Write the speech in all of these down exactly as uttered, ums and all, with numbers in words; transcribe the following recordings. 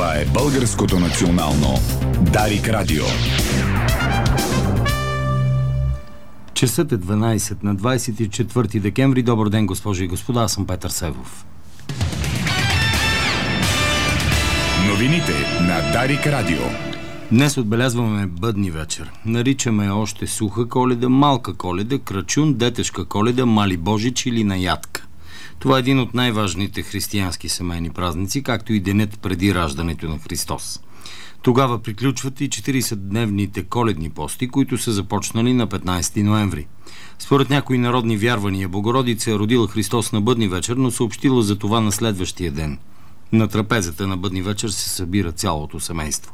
Това е Българското национално Дарик Радио. Часът е дванайсет на двайсет и четвърти декември. Добър ден, госпожи и господа, аз съм Петър Севов. Новините на Дарик Радио. Днес отбелязваме бъдни вечер. Наричаме още суха Коледа, малка Коледа, крачун, детешка Коледа, мали Божич или наядка. Това е един от най-важните християнски семейни празници, както и денят преди раждането на Христос. Тогава приключват и четирийсетдневните коледни пости, които са започнали на петнайсети ноември. Според някои народни вярвания, Богородица е родила Христос на бъдни вечер, но съобщила за това на следващия ден. На трапезата на бъдни вечер се събира цялото семейство.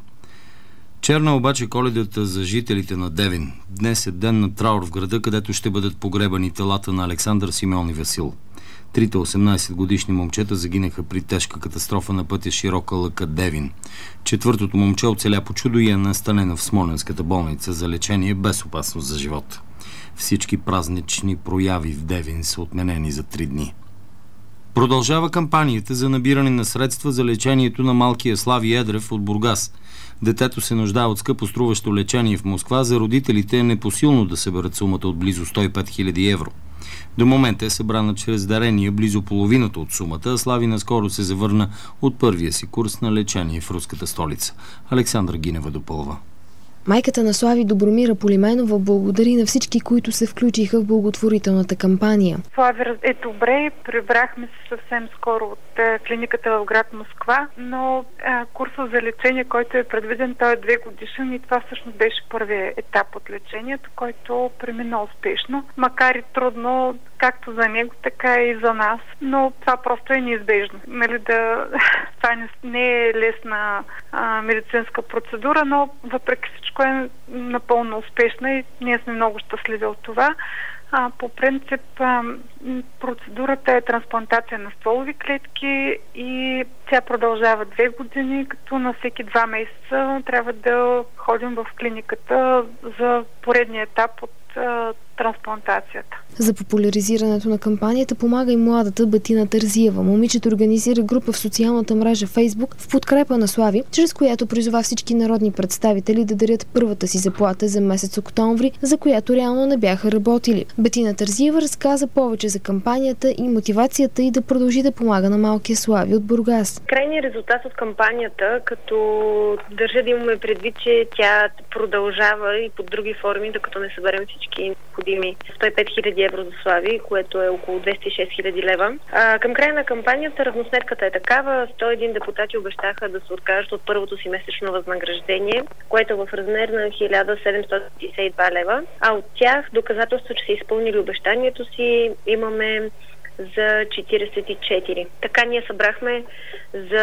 Черна обаче Коледата за жителите на Девин. Днес е ден на траур в града, където ще бъдат погребани телата на Александър, Симеон и Васил. Трите осемнайсетгодишни момчета загинаха при тежка катастрофа на пътя Широка лъка Девин. Четвъртото момче оцеля по чудо и е настанено в Смолянската болница за лечение без опасност за живота. Всички празнични прояви в Девин са отменени за три дни. Продължава кампанията за набиране на средства за лечението на малкия Слави Едрев от Бургас. Детето се нуждае от скъпо струващо лечение в Москва. За родителите е непосилно да съберат сумата от близо сто и пет хиляди евро. До момента е събрана чрез дарения близо половината от сумата, а Слави наскоро се завърна от първия си курс на лечение в руската столица. Александра Гинева допълва. Майката на Слави, Добромира Полименова, благодари на всички, които се включиха в благотворителната кампания. Слави е добре, прибрахме се съвсем скоро от е, клиниката в град Москва, но е, курсът за лечение, който е предвиден, той е две годишен и това всъщност беше първият етап от лечението, който премина успешно, макар и трудно, както за него, така и за нас, но това просто е неизбежно. Нали, да... това не е лесна а, медицинска процедура, но въпреки всичко е напълно успешна и ние сме много щастливи от това. А, по принцип а, процедурата е трансплантация на стволови клетки и тя продължава две години, като на всеки два месеца трябва да ходим в клиниката за поредния етап от а, трансплантацията. За популяризирането на кампанията помага и младата Бетина Терзиева. Момичето организира група в социалната мрежа Фейсбук в подкрепа на Слави, чрез която призова всички народни представители да дарят първата си заплата за месец октомври, за която реално не бяха работили. Бетина Терзиева разказа повече за кампанията и мотивацията й да продължи да помага на малкия Слави от Бургас. Крайният резултат от кампанията, като държа да имаме предвид, че тя продължава и под други форми, докато не съберем всички сто и пет хиляди евро за Слави, което е около двеста и шест хиляди лева. А, към края на кампанията равносметката е такава. сто и един депутати обещаха да се откажат от първото си месечно възнаграждение, което е в размер на хиляда седемстотин петдесет и два лева. А от тях доказателство, че са изпълнили обещанието си, имаме за четирийсет и четири. Така ние събрахме за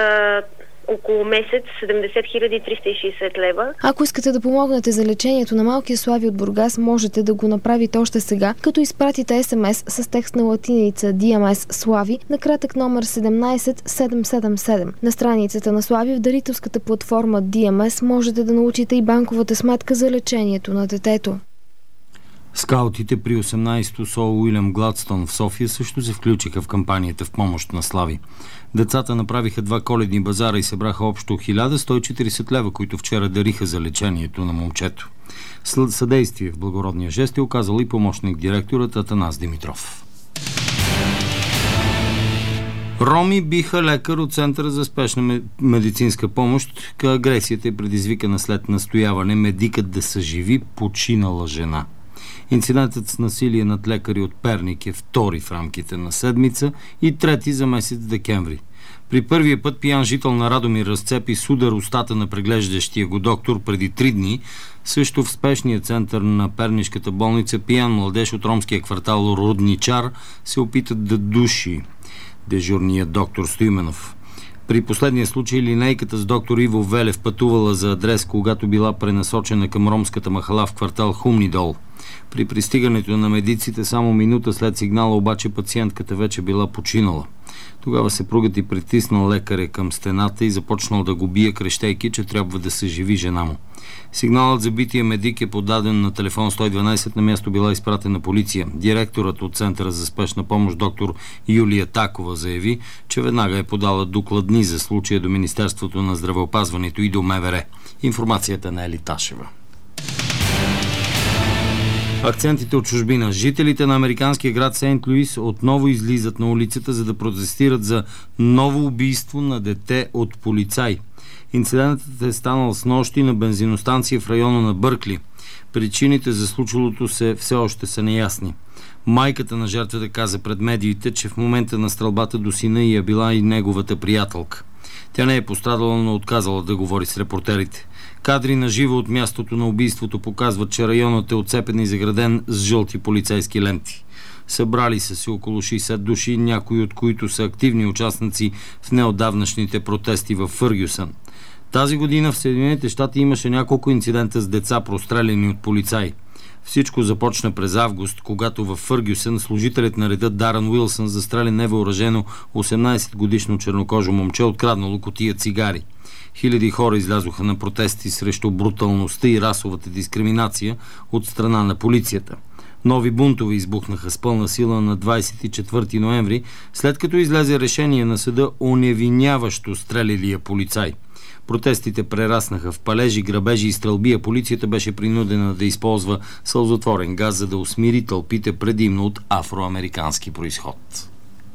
около месец седемдесет хиляди триста и шейсет лева. Ако искате да помогнете за лечението на малкия Слави от Бургас, можете да го направите още сега, като изпратите ес ем ес с текст на латиница Ди Ем Ес Слави на кратък номер седемнайсет седемстотин седемдесет и седем. На страницата на Слави в дарителската платформа Ди Ем Ес можете да научите и банковата сметка за лечението на детето. Скаутите при осемнайсето СО Уилям Гладстон в София също се включиха в кампанията в помощ на Слави. Децата направиха два коледни базара и събраха общо хиляда сто и четирийсет лева, които вчера дариха за лечението на момчето. Съдействие в благородния жест е оказал и помощник директорът Атанас Димитров. Роми биха лекар от Центъра за спешна медицинска помощ. Агресията е предизвикана след настояване медикът да съживи починала жена. Инцидентът с насилие над лекари от Перник е втори в рамките на седмица и трети за месец декември. При първия път пиян жител на Радомир разцепи с удар устата на преглеждащия го доктор преди три дни. Също в спешния център на Пернишката болница пиян младеж от ромския квартал Рудничар се опитат да души дежурният доктор Стоименов. При последния случай линейката с доктор Иво Велев пътувала за адрес, когато била пренасочена към ромската махала в квартал Хумнидол. При пристигането на медиците само минута след сигнала обаче пациентката вече била починала. Тогава съпругът й притиснал лекаря към стената и започнал да го бие, крещейки, че трябва да съживи жена му. Сигналът за бития медик е подаден на телефон сто и дванадесет, на място била изпратена полиция. Директорът от Центъра за спешна помощ доктор Юлия Такова заяви, че веднага е подала докладни за случая до Министерството на здравеопазването и до МВР. Информацията на Ели Ташева. Акцентите от чужбина. Жителите на американския град Сейнт Луис отново излизат на улицата, за да протестират за ново убийство на дете от полицай. Инцидентът е станал снощи на бензиностанция в района на Бъркли. Причините за случилото се все още са неясни. Майката на жертвата каза пред медиите, че в момента на стрелбата до сина й е била и неговата приятелка. Тя не е пострадала, но отказала да говори с репортерите. Кадри на живо от мястото на убийството показват, че районът е отцепен и заграден с жълти полицейски ленти. Събрали са се около шейсет души, някои от които са активни участници в неотдавнашните протести в Фъргюсън. Тази година в Съединените щати имаше няколко инцидента с деца, простреляни от полицаи. Всичко започна през август, когато във Фъргюсън служителят на реда Дарън Уилсън застреля невъоръжено осемнадесетгодишно чернокожо момче, откраднало кутия цигари. Хиляди хора излязоха на протести срещу бруталността и расовата дискриминация от страна на полицията. Нови бунтове избухнаха с пълна сила на двадесет и четвърти ноември, след като излезе решение на съда, оневиняващо стрелялия полицай. Протестите прераснаха в палежи, грабежи и стрелби, а полицията беше принудена да използва сълзотворен газ, за да усмири тълпите, предимно от афроамерикански произход.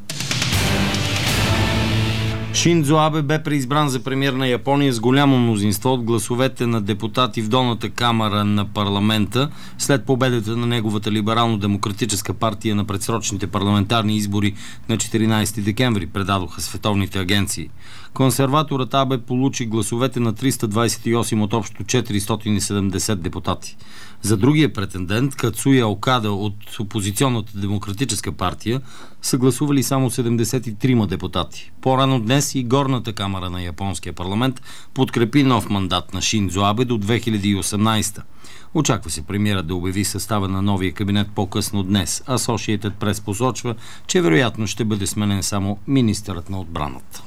Шинзо Абе бе преизбран за премиер на Япония с голямо мнозинство от гласовете на депутати в долната камара на парламента след победата на неговата либерално-демократическа партия на предсрочните парламентарни избори на четиринадесети декември, предадоха световните агенции. Консерваторът Абе получи гласовете на триста двадесет и осем от общо четиристотин и седемдесет депутати. За другия претендент, Кацуя Окада от опозиционната демократическа партия, са гласували само седемдесет и трима депутати. По-рано днес и горната камара на японския парламент подкрепи нов мандат на Шинзо Абе до две хиляди и осемнадесета. Очаква се премиерът да обяви състава на новия кабинет по-късно днес. Associated Press посочва, че вероятно ще бъде сменен само министърът на отбраната.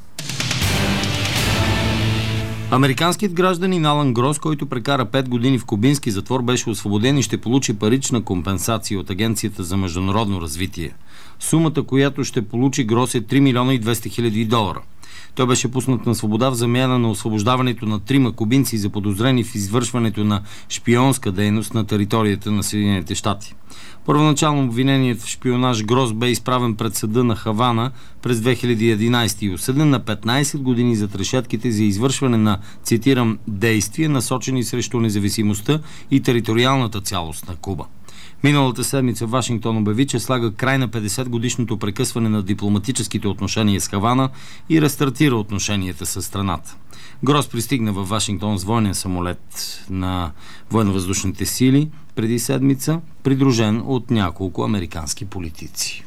Американският гражданин Алан Грос, който прекара пет години в кубински затвор, беше освободен и ще получи парична компенсация от Агенцията за международно развитие. Сумата, която ще получи Грос, е три милиона и двеста хиляди долара. Той беше пуснат на свобода в замяна на освобождаването на трима кубинци, заподозрени в извършването на шпионска дейност на територията на Съединените щати. Първоначално обвиненият в шпионаж Грос бе изправен пред съда на Хавана през две хиляди и единадесета и осъден на петнадесет години зад решетките за извършване на, цитирам, действия, насочени срещу независимостта и териториалната цялост на Куба. Миналата седмица Вашингтон обяви, че слага край на петдесетгодишното прекъсване на дипломатическите отношения с Хавана и рестартира отношенията с страната. Грос пристигна във Вашингтон с военен самолет на военновъздушните сили преди седмица, придружен от няколко американски политици.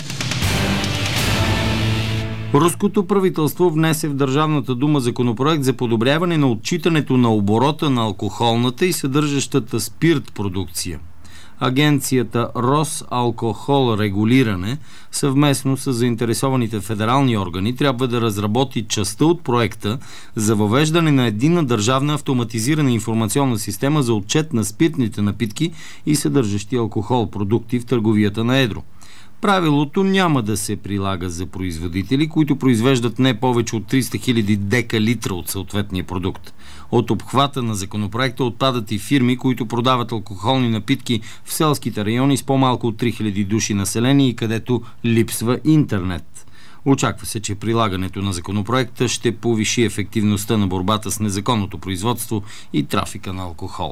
Руското правителство внесе в Държавната дума законопроект за подобряване на отчитането на оборота на алкохолната и съдържащата спирт продукция. Агенцията Росалкохол регулиране съвместно с заинтересованите федерални органи трябва да разработи частта от проекта за въвеждане на единна държавна автоматизирана информационна система за отчет на спиртните напитки и съдържащи алкохол продукти в търговията на едро. Правилото няма да се прилага за производители, които произвеждат не повече от триста хиляди декалитра от съответния продукт. От обхвата на законопроекта отпадат и фирми, които продават алкохолни напитки в селските райони с по-малко от три хиляди души население и където липсва интернет. Очаква се, че прилагането на законопроекта ще повиши ефективността на борбата с незаконното производство и трафика на алкохол.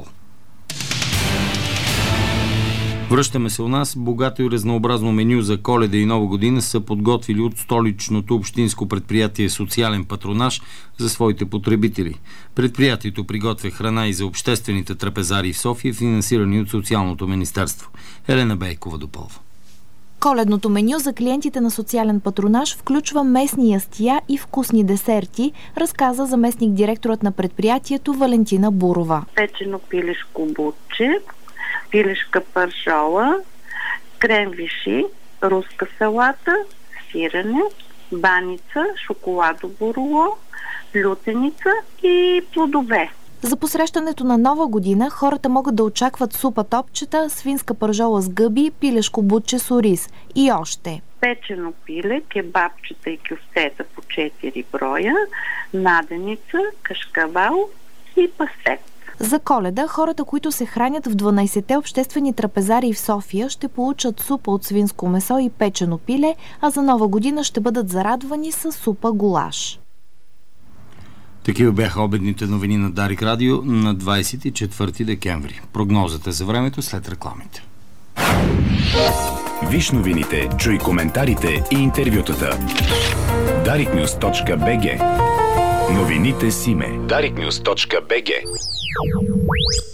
Връщаме се у нас. Богато и разнообразно меню за Коледа и Нова година са подготвили от столичното общинско предприятие Социален патронаж за своите потребители. Предприятието приготвя храна и за обществените трапезари в София, финансирани от Социалното министерство. Елена Бейкова допълва. Коледното меню за клиентите на Социален патронаж включва местни ястия и вкусни десерти, разказа заместник директорът на предприятието Валентина Бурова. Печено пилешко бутче, пилешка паржола, крем виши, руска салата, сирене, баница, шоколадово руло, лютеница и плодове. За посрещането на Нова година хората могат да очакват супа топчета, свинска пържола с гъби, пилешко бутче с ориз и още. Печено пиле, кебабчета и кюфтета по четири броя, наденица, кашкавал и пастет. За Коледа хората, които се хранят в дванайсетте обществени трапезари в София, ще получат супа от свинско месо и печено пиле, а за Нова година ще бъдат зарадвани с супа гулаш. Такива бяха обедните новини на Дарик Радио на двайсет и четвърти декември. Прогнозата за времето след рекламите. Виж новините, чуй коментарите и интервютата. дарик нюз точка би джи. Новините с име дарик нюз точка би джи.